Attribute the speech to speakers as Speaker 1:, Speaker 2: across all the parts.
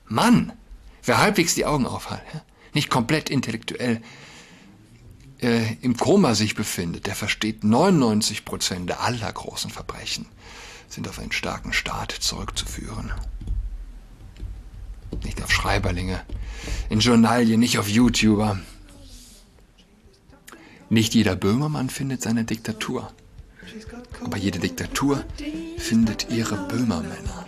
Speaker 1: Mann, wer halbwegs die Augen aufhat, ja? Nicht komplett intellektuell im Koma sich befindet, der versteht 99% aller großen Verbrechen sind auf einen starken Staat zurückzuführen. Nicht auf Schreiberlinge, in Journalien, nicht auf YouTuber. Nicht jeder Böhmermann findet seine Diktatur, aber jede Diktatur findet ihre Böhmermänner.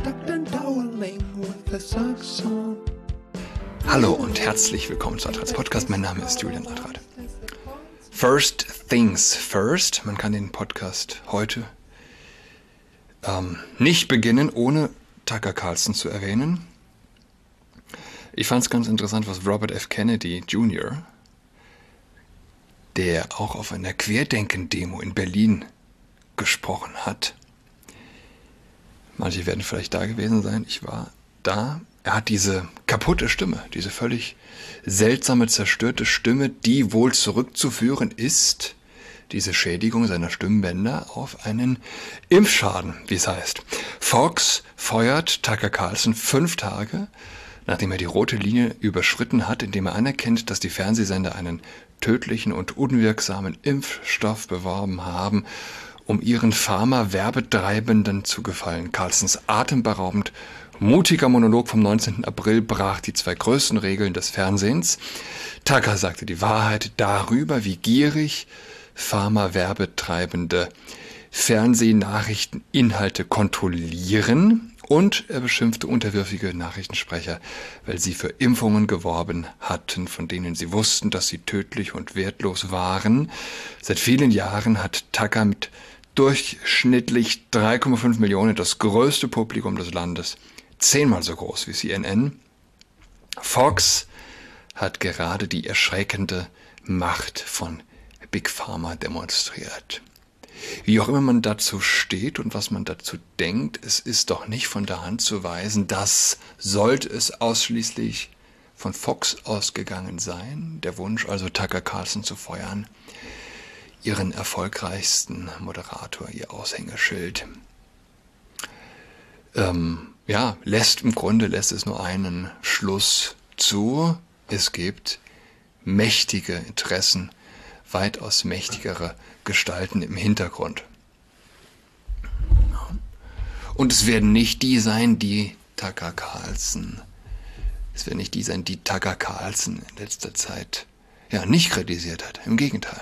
Speaker 1: Hallo und herzlich willkommen zu Adrats Podcast. Mein Name ist Julian Adrat. First things first. Man kann den Podcast heute nicht beginnen, ohne Tucker Carlson zu erwähnen. Ich fand es ganz interessant, was Robert F. Kennedy Jr., der auch auf einer Querdenken-Demo in Berlin gesprochen hat. Manche werden vielleicht da gewesen sein, ich war da. Er hat diese kaputte Stimme, diese völlig seltsame, zerstörte Stimme, die wohl zurückzuführen ist, diese Schädigung seiner Stimmbänder, auf einen Impfschaden, wie es heißt. Fox feuert Tucker Carlson 5 Tage, nachdem er die rote Linie überschritten hat, indem er anerkennt, dass die Fernsehsender einen tödlichen und unwirksamen Impfstoff beworben haben, um ihren Pharma-Werbetreibenden zu gefallen. Carlsons atemberaubend mutiger Monolog vom 19. April brach die 2 größten Regeln des Fernsehens. Tucker sagte die Wahrheit darüber, wie gierig Pharma-Werbetreibende Fernsehnachrichteninhalte kontrollieren, und er beschimpfte unterwürfige Nachrichtensprecher, weil sie für Impfungen geworben hatten, von denen sie wussten, dass sie tödlich und wertlos waren. Seit vielen Jahren hat Tucker mit durchschnittlich 3,5 Millionen das größte Publikum des Landes, 10-mal so groß wie CNN. Fox hat gerade die erschreckende Macht von Big Pharma demonstriert. Wie auch immer man dazu steht und was man dazu denkt, es ist doch nicht von der Hand zu weisen, dass, sollte es ausschließlich von Fox ausgegangen sein, der Wunsch also Tucker Carlson zu feuern, ihren erfolgreichsten Moderator, ihr Aushängeschild, lässt es nur einen Schluss zu. Es gibt mächtige Interessen, weitaus mächtigere Gestalten im Hintergrund. Und es werden nicht die sein, die Tucker Carlson in letzter Zeit nicht kritisiert hat. Im Gegenteil.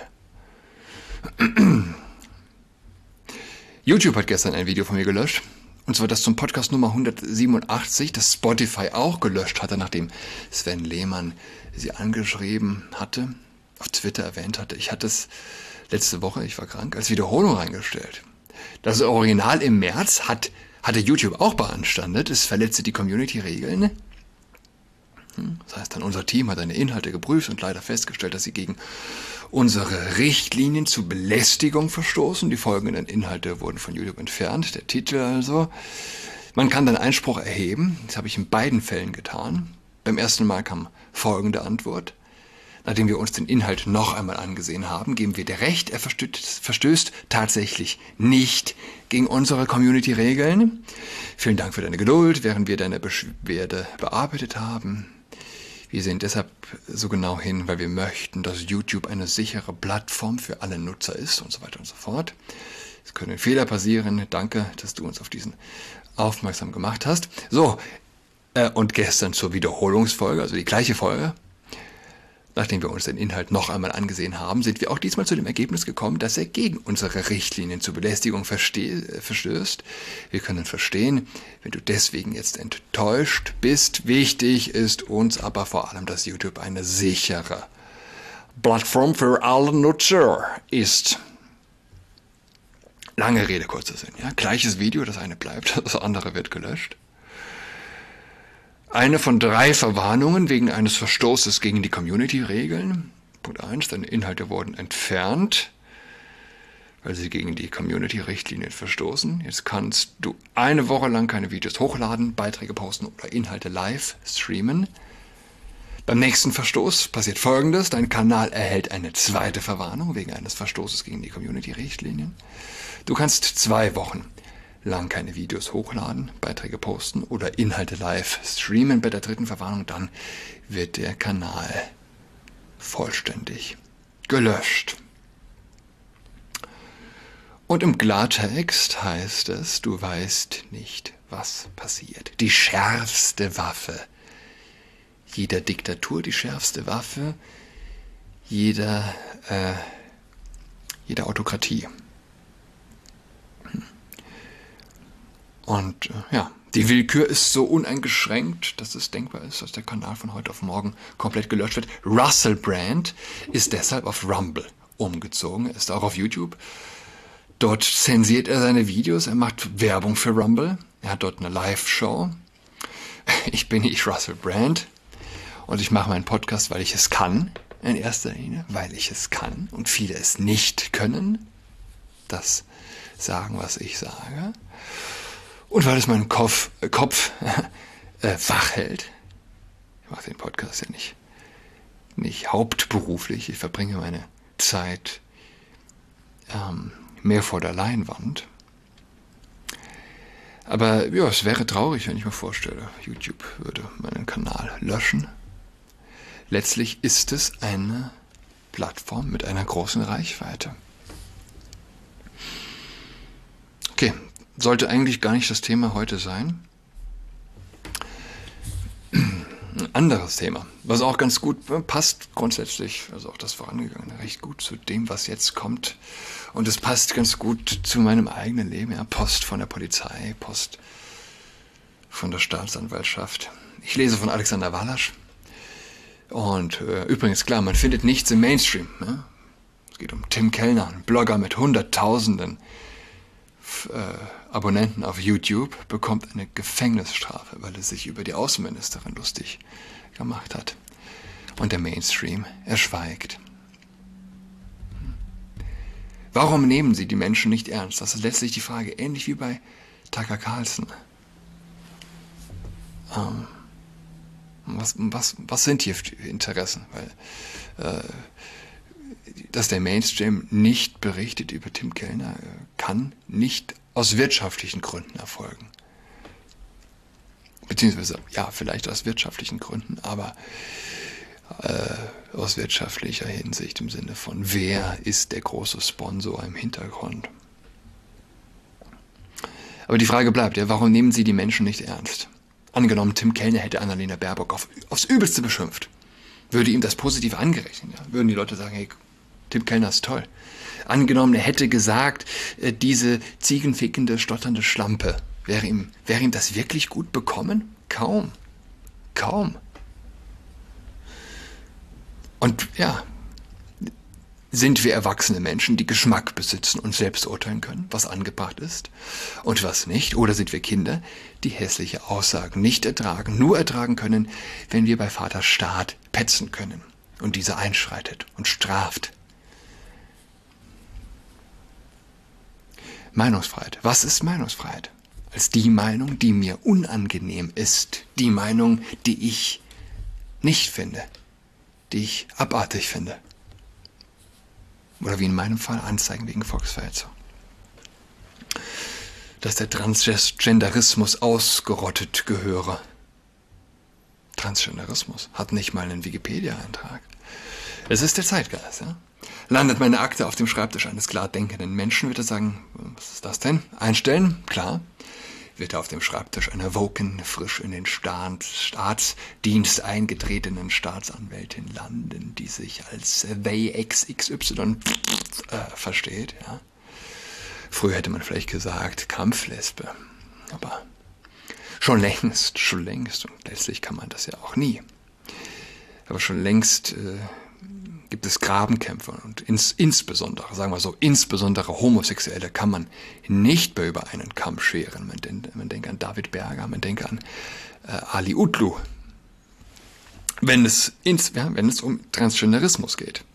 Speaker 1: YouTube hat gestern ein Video von mir gelöscht. Und zwar das zum Podcast Nummer 187, das Spotify auch gelöscht hatte, nachdem Sven Lehmann sie angeschrieben hatte, auf Twitter erwähnt hatte. Ich hatte es letzte Woche, ich war krank, als Wiederholung reingestellt. Das Original im März hatte YouTube auch beanstandet. Es verletzte die Community-Regeln. Das heißt, dann unser Team hat seine Inhalte geprüft und leider festgestellt, dass sie gegen unsere Richtlinien zur Belästigung verstoßen. Die folgenden Inhalte wurden von YouTube entfernt. Der Titel also. Man kann dann Einspruch erheben. Das habe ich in beiden Fällen getan. Beim ersten Mal kam folgende Antwort. Nachdem wir uns den Inhalt noch einmal angesehen haben, geben wir dir recht, er verstößt tatsächlich nicht gegen unsere Community-Regeln. Vielen Dank für deine Geduld, während wir deine Beschwerde bearbeitet haben. Wir sehen deshalb so genau hin, weil wir möchten, dass YouTube eine sichere Plattform für alle Nutzer ist und so weiter und so fort. Es können Fehler passieren. Danke, dass du uns auf diesen aufmerksam gemacht hast. So, und gestern zur Wiederholungsfolge, also die gleiche Folge. Nachdem wir uns den Inhalt noch einmal angesehen haben, sind wir auch diesmal zu dem Ergebnis gekommen, dass er gegen unsere Richtlinien zur Belästigung verstößt. Wir können verstehen, wenn du deswegen jetzt enttäuscht bist. Wichtig ist uns aber vor allem, dass YouTube eine sichere Plattform für alle Nutzer ist. Lange Rede, kurzer Sinn. Ja? Gleiches Video, das eine bleibt, das andere wird gelöscht. Eine von 3 Verwarnungen wegen eines Verstoßes gegen die Community-Regeln. Punkt 1, deine Inhalte wurden entfernt, weil sie gegen die Community-Richtlinien verstoßen. Jetzt kannst du eine Woche lang keine Videos hochladen, Beiträge posten oder Inhalte live streamen. Beim nächsten Verstoß passiert Folgendes. Dein Kanal erhält eine 2. Verwarnung wegen eines Verstoßes gegen die Community-Richtlinien. Du kannst 2 Wochen lang keine Videos hochladen, Beiträge posten oder Inhalte live streamen bei der 3. Verwarnung, dann wird der Kanal vollständig gelöscht. Und im Klartext heißt es, du weißt nicht, was passiert. Die schärfste Waffe jeder Diktatur, die schärfste Waffe jeder Autokratie. Und die Willkür ist so uneingeschränkt, dass es denkbar ist, dass der Kanal von heute auf morgen komplett gelöscht wird. Russell Brand ist deshalb auf Rumble umgezogen, ist auch auf YouTube. Dort zensiert er seine Videos, er macht Werbung für Rumble, er hat dort eine Live-Show. Ich bin nicht Russell Brand und ich mache meinen Podcast, weil ich es kann, in erster Linie, weil ich es kann und viele es nicht können, das sagen, was ich sage. Und weil es meinen Kopf wach hält. Ich mache den Podcast ja nicht hauptberuflich. Ich verbringe meine Zeit mehr vor der Leinwand. Aber ja, es wäre traurig, wenn ich mir vorstelle, YouTube würde meinen Kanal löschen. Letztlich ist es eine Plattform mit einer großen Reichweite. Okay. Sollte eigentlich gar nicht das Thema heute sein. Ein anderes Thema, was auch ganz gut passt grundsätzlich, also auch das Vorangegangene, recht gut zu dem, was jetzt kommt. Und es passt ganz gut zu meinem eigenen Leben. Ja, Post von der Polizei, Post von der Staatsanwaltschaft. Ich lese von Alexander Walasch. Und übrigens, klar, man findet nichts im Mainstream. Ja? Es geht um Tim Kellner, ein Blogger mit Hunderttausenden Abonnenten auf YouTube, bekommt eine Gefängnisstrafe, weil er sich über die Außenministerin lustig gemacht hat. Und der Mainstream, er schweigt. Warum nehmen sie die Menschen nicht ernst? Das ist letztlich die Frage, ähnlich wie bei Tucker Carlson. Was sind hier für Interessen? Weil dass der Mainstream nicht berichtet über Tim Kellner, kann nicht aus wirtschaftlichen Gründen erfolgen. Beziehungsweise, ja, vielleicht aus wirtschaftlichen Gründen, aber aus wirtschaftlicher Hinsicht im Sinne von, wer ist der große Sponsor im Hintergrund? Aber die Frage bleibt, ja, warum nehmen sie die Menschen nicht ernst? Angenommen, Tim Kellner hätte Annalena Baerbock aufs Übelste beschimpft. Würde ihm das Positive angerechnet? Ja? Würden die Leute sagen, hey, Tim Kellner ist toll. Angenommen, er hätte gesagt, diese ziegenfickende, stotternde Schlampe, wäre ihm das wirklich gut bekommen? Kaum. Und ja, sind wir erwachsene Menschen, die Geschmack besitzen und selbst urteilen können, was angebracht ist und was nicht? Oder sind wir Kinder, die hässliche Aussagen nicht ertragen, nur ertragen können, wenn wir bei Vater Staat petzen können und dieser einschreitet und straft? Meinungsfreiheit. Was ist Meinungsfreiheit? Als die Meinung, die mir unangenehm ist. Die Meinung, die ich nicht finde. Die ich abartig finde. Oder wie in meinem Fall Anzeigen wegen Volksverhetzung. Dass der Transgenderismus ausgerottet gehöre. Transgenderismus hat nicht mal einen Wikipedia-Eintrag. Es ist der Zeitgeist, ja? Landet meine Akte auf dem Schreibtisch eines klar denkenden Menschen, wird er sagen, was ist das denn? Einstellen? Klar. Wird er auf dem Schreibtisch einer woken, frisch in den Staatsdienst eingetretenen Staatsanwältin landen, die sich als they XXY versteht. Ja? Früher hätte man vielleicht gesagt Kampflesbe, aber schon längst, und letztlich kann man das ja auch nie. Aber schon längst gibt es Grabenkämpfe und insbesondere, sagen wir so, insbesondere Homosexuelle kann man nicht mehr über einen Kamm scheren. Man denkt an David Berger, man denkt an Ali Utlu. Wenn es um Transgenderismus geht.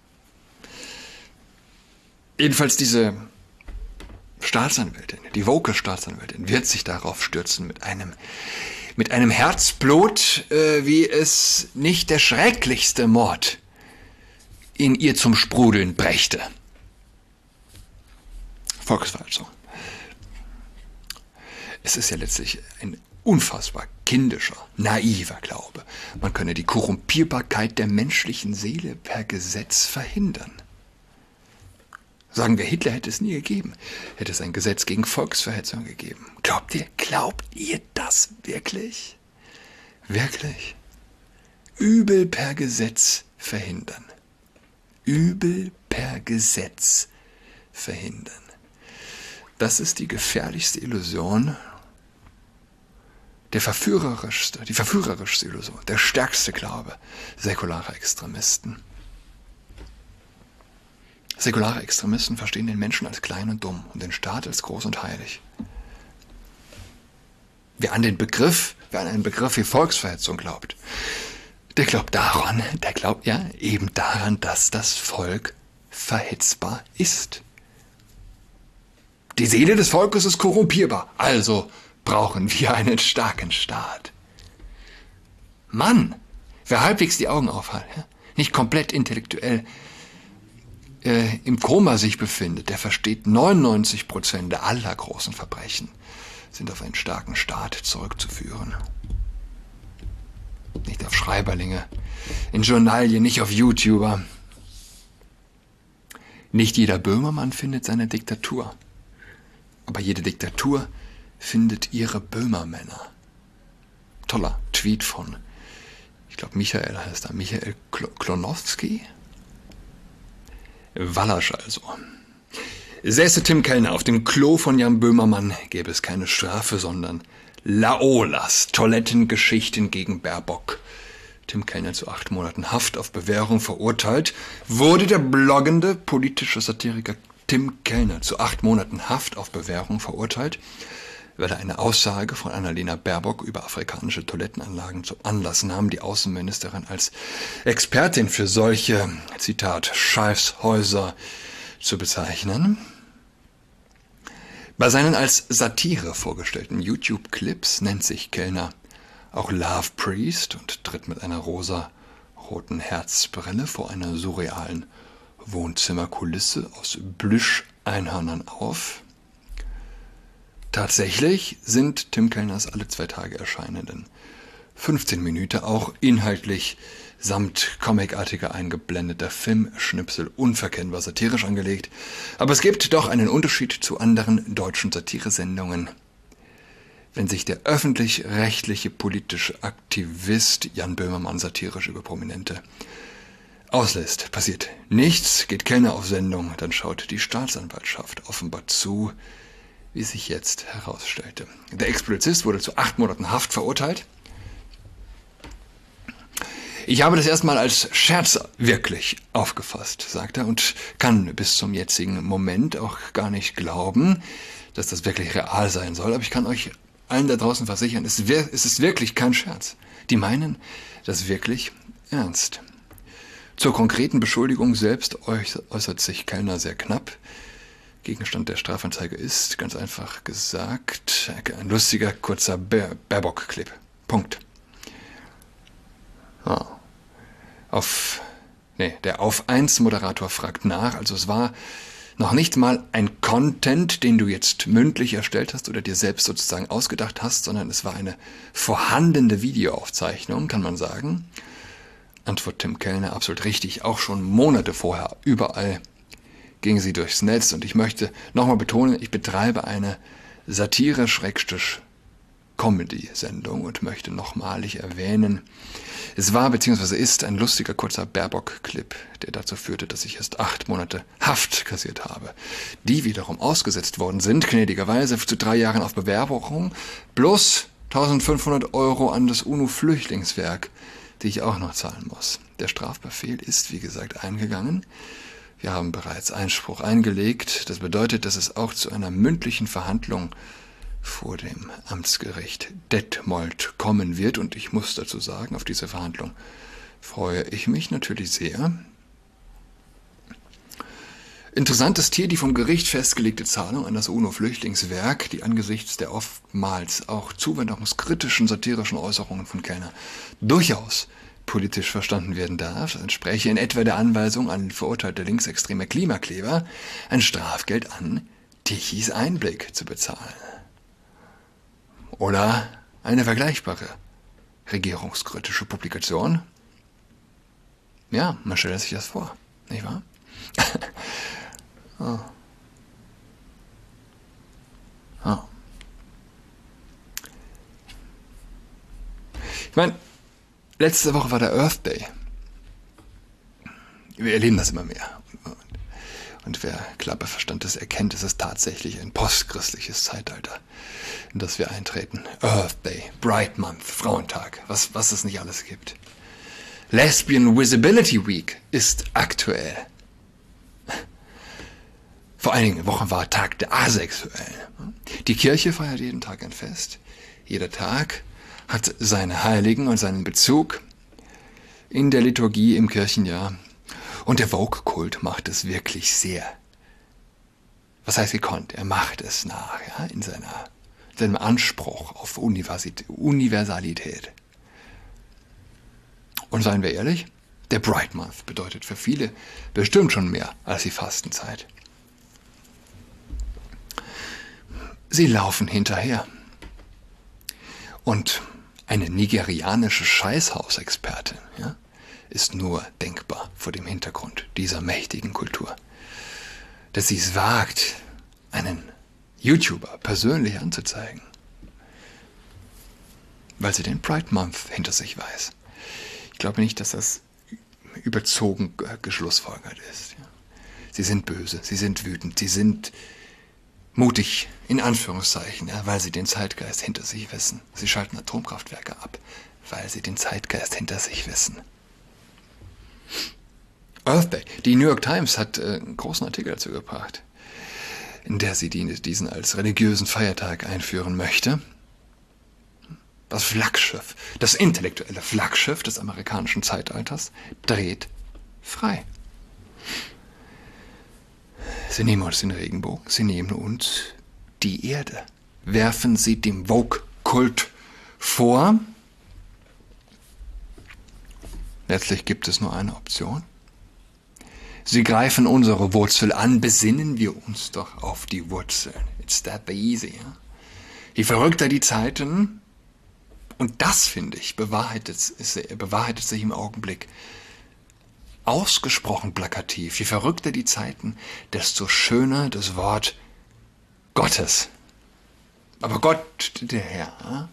Speaker 1: Jedenfalls diese Staatsanwältin, die woke Staatsanwältin, wird sich darauf stürzen mit einem Herzblut, wie es nicht der schrecklichste Mord in ihr zum Sprudeln brächte. Volksverhetzung. Es ist ja letztlich ein unfassbar kindischer, naiver Glaube. Man könne die Korrumpierbarkeit der menschlichen Seele per Gesetz verhindern. Sagen wir, Hitler hätte es nie gegeben. Hätte es ein Gesetz gegen Volksverhetzung gegeben. Glaubt ihr das wirklich? Wirklich? Übel per Gesetz verhindern. Übel per Gesetz verhindern. Das ist die gefährlichste Illusion, die verführerischste Illusion, der stärkste Glaube säkularer Extremisten. Säkulare Extremisten verstehen den Menschen als klein und dumm und den Staat als groß und heilig. Wer an einen Begriff wie Volksverhetzung glaubt, der glaubt eben daran, dass das Volk verhetzbar ist. Die Seele des Volkes ist korrumpierbar, also brauchen wir einen starken Staat. Mann, wer halbwegs die Augen aufhat, nicht komplett intellektuell im Koma sich befindet, der versteht 99% aller großen Verbrechen sind auf einen starken Staat zurückzuführen. Nicht auf Schreiberlinge, in Journalien, nicht auf YouTuber. Nicht jeder Böhmermann findet seine Diktatur, aber jede Diktatur findet ihre Böhmermänner. Toller Tweet von, ich glaube Michael Klonowski. Wallasch also. Säße Tim Kellner auf dem Klo von Jan Böhmermann, gäbe es keine Strafe, sondern Laolas Toilettengeschichten gegen Baerbock. Tim Kellner zu 8 Monaten Haft auf Bewährung verurteilt, wurde der bloggende politische Satiriker Tim Kellner zu 8 Monaten Haft auf Bewährung verurteilt, weil er eine Aussage von Annalena Baerbock über afrikanische Toilettenanlagen zum Anlass nahm, die Außenministerin als Expertin für solche, Zitat, Scheißhäuser zu bezeichnen. Bei seinen als Satire vorgestellten YouTube-Clips nennt sich Kellner auch Love Priest und tritt mit einer rosa-roten Herzbrille vor einer surrealen Wohnzimmerkulisse aus Plüscheinhörnern auf. Tatsächlich sind Tim Kellners alle 2 Tage erscheinenden 15 Minuten auch inhaltlich samt comicartiger eingeblendeter Filmschnipsel unverkennbar satirisch angelegt. Aber es gibt doch einen Unterschied zu anderen deutschen Satiresendungen. Wenn sich der öffentlich-rechtliche politische Aktivist Jan Böhmermann satirisch über Prominente auslässt, passiert nichts, geht Kellner auf Sendung, dann schaut die Staatsanwaltschaft offenbar zu, wie sich jetzt herausstellte. Der Ex-Polizist wurde zu 8 Monaten Haft verurteilt. Ich habe das erstmal als Scherz wirklich aufgefasst, sagt er, und kann bis zum jetzigen Moment auch gar nicht glauben, dass das wirklich real sein soll. Aber ich kann euch allen da draußen versichern, es ist wirklich kein Scherz. Die meinen das wirklich ernst. Zur konkreten Beschuldigung selbst äußert sich Kellner sehr knapp. Gegenstand der Strafanzeige ist, ganz einfach gesagt, ein lustiger, kurzer Baerbock-Clip. Punkt. Oh. Der Auf-1-Moderator fragt nach, also es war noch nicht mal ein Content, den du jetzt mündlich erstellt hast oder dir selbst sozusagen ausgedacht hast, sondern es war eine vorhandene Videoaufzeichnung, kann man sagen. Antwort Tim Kellner, absolut richtig, auch schon Monate vorher, überall ging sie durchs Netz und ich möchte nochmal betonen, ich betreibe eine Satire-Comedy-Sendung und möchte nochmalig erwähnen, es war bzw. ist ein lustiger kurzer Baerbock-Clip, der dazu führte, dass ich erst 8 Monate Haft kassiert habe, die wiederum ausgesetzt worden sind, gnädigerweise zu 3 Jahren auf Bewährung, plus 1.500 € an das UNO-Flüchtlingswerk, die ich auch noch zahlen muss. Der Strafbefehl ist, wie gesagt, eingegangen. Wir haben bereits Einspruch eingelegt. Das bedeutet, dass es auch zu einer mündlichen Verhandlung vor dem Amtsgericht Detmold kommen wird. Und ich muss dazu sagen, auf diese Verhandlung freue ich mich natürlich sehr. Interessant ist hier die vom Gericht festgelegte Zahlung an das UNO-Flüchtlingswerk, die angesichts der oftmals auch zuwanderungskritischen satirischen Äußerungen von Kellner durchaus politisch verstanden werden darf. Das entspräche in etwa der Anweisung an verurteilte linksextreme Klimakleber, ein Strafgeld an Tichys Einblick zu bezahlen. Oder eine vergleichbare regierungskritische Publikation. Ja, man stellt sich das vor, nicht wahr? Oh. Oh. Ich meine, letzte Woche war der Earth Day. Wir erleben das immer mehr. Und wer klarer Verstand ist, erkennt, es ist tatsächlich ein postchristliches Zeitalter, in das wir eintreten. Earth Day, Bright Month, Frauentag, was es nicht alles gibt. Lesbian Visibility Week ist aktuell. Vor einigen Wochen war Tag der Asexuellen. Die Kirche feiert jeden Tag ein Fest. Jeder Tag hat seine Heiligen und seinen Bezug in der Liturgie im Kirchenjahr. Und der Vogue-Kult macht es wirklich sehr. Was heißt gekonnt? Er macht es nach, ja, in seinem Anspruch auf Universalität. Und seien wir ehrlich, der Bright Month bedeutet für viele bestimmt schon mehr als die Fastenzeit. Sie laufen hinterher. Und eine nigerianische Scheißhausexpertin, ja, ist nur denkbar vor dem Hintergrund dieser mächtigen Kultur. Dass sie es wagt, einen YouTuber persönlich anzuzeigen, weil sie den Pride Month hinter sich weiß. Ich glaube nicht, dass das überzogen geschlussfolgert ist. Ja. Sie sind böse, sie sind wütend, sie sind mutig, in Anführungszeichen, ja, weil sie den Zeitgeist hinter sich wissen. Sie schalten Atomkraftwerke ab, weil sie den Zeitgeist hinter sich wissen. Earth Day. Die New York Times hat einen großen Artikel dazu gebracht, in der sie diesen als religiösen Feiertag einführen möchte. Das Flaggschiff, das intellektuelle Flaggschiff des amerikanischen Zeitalters, dreht frei. Sie nehmen uns den Regenbogen, sie nehmen uns die Erde, werfen sie dem Vogue-Kult vor. Letztlich gibt es nur eine Option. Sie greifen unsere Wurzel an, besinnen wir uns doch auf die Wurzeln. It's that easy. Ja? Je verrückter die Zeiten, und das, finde ich, bewahrheitet sich im Augenblick ausgesprochen plakativ. Je verrückter die Zeiten, desto schöner das Wort Gottes. Aber Gott, der Herr,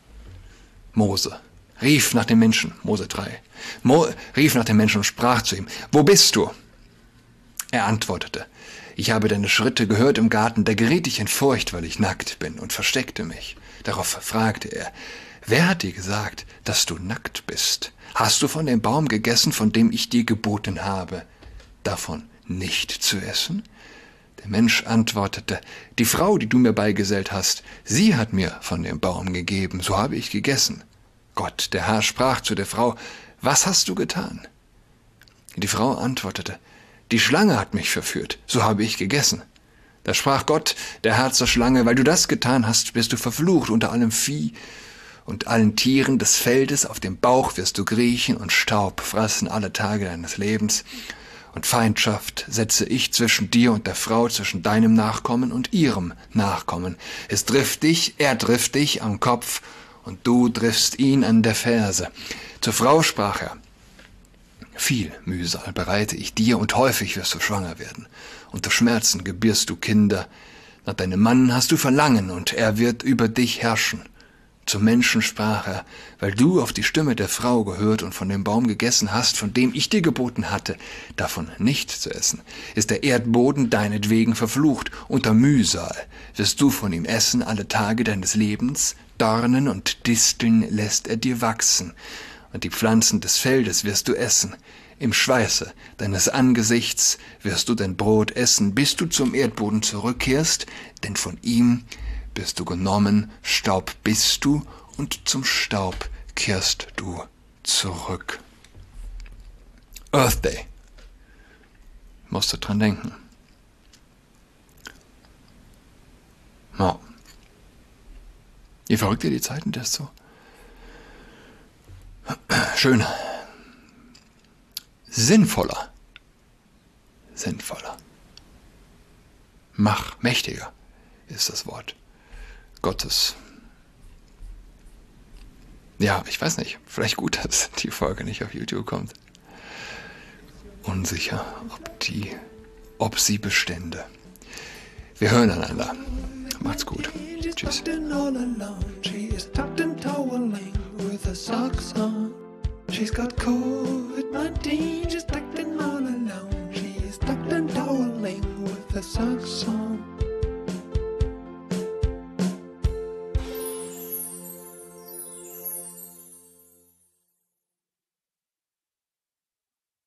Speaker 1: Mose, rief nach dem Menschen, Mose 3, rief nach dem Menschen und sprach zu ihm, wo bist du? Er antwortete, ich habe deine Schritte gehört im Garten, da geriet ich in Furcht, weil ich nackt bin und versteckte mich. Darauf fragte er, wer hat dir gesagt, dass du nackt bist? Hast du von dem Baum gegessen, von dem ich dir geboten habe, davon nicht zu essen? Der Mensch antwortete, die Frau, die du mir beigesellt hast, sie hat mir von dem Baum gegeben, so habe ich gegessen. Gott, der Herr, sprach zu der Frau, was hast du getan? Die Frau antwortete, die Schlange hat mich verführt, so habe ich gegessen. Da sprach Gott, der Herr, zur Schlange, weil du das getan hast, bist du verflucht unter allem Vieh und allen Tieren des Feldes, auf dem Bauch wirst du kriechen und Staub fressen alle Tage deines Lebens. Und Feindschaft setze ich zwischen dir und der Frau, zwischen deinem Nachkommen und ihrem Nachkommen. Es trifft dich, er trifft dich am Kopf, und du triffst ihn an der Ferse. Zur Frau sprach er, viel Mühsal bereite ich dir, und häufig wirst du schwanger werden. Unter Schmerzen gebierst du Kinder. Nach deinem Mann hast du Verlangen, und er wird über dich herrschen. Zum Menschen sprach er, weil du auf die Stimme der Frau gehört und von dem Baum gegessen hast, von dem ich dir geboten hatte, davon nicht zu essen, ist der Erdboden deinetwegen verflucht. Unter Mühsal wirst du von ihm essen alle Tage deines Lebens, Dornen und Disteln lässt er dir wachsen, und die Pflanzen des Feldes wirst du essen. Im Schweiße deines Angesichts wirst du dein Brot essen, bis du zum Erdboden zurückkehrst, denn von ihm bist du genommen, Staub bist du, und zum Staub kehrst du zurück. Earth Day. Musst du dran denken. Ja. Je verrückter die Zeiten, desto schöner. Sinnvoller. Mächtiger ist das Wort Gottes Ja, ich weiß nicht. Vielleicht gut, dass die Folge nicht auf YouTube kommt. Unsicher, ob sie bestände. Wir hören einander. Macht's gut. Tschüss. She's got COVID-19, she's tucked in all alone. She's tucked and toweling with her socks on.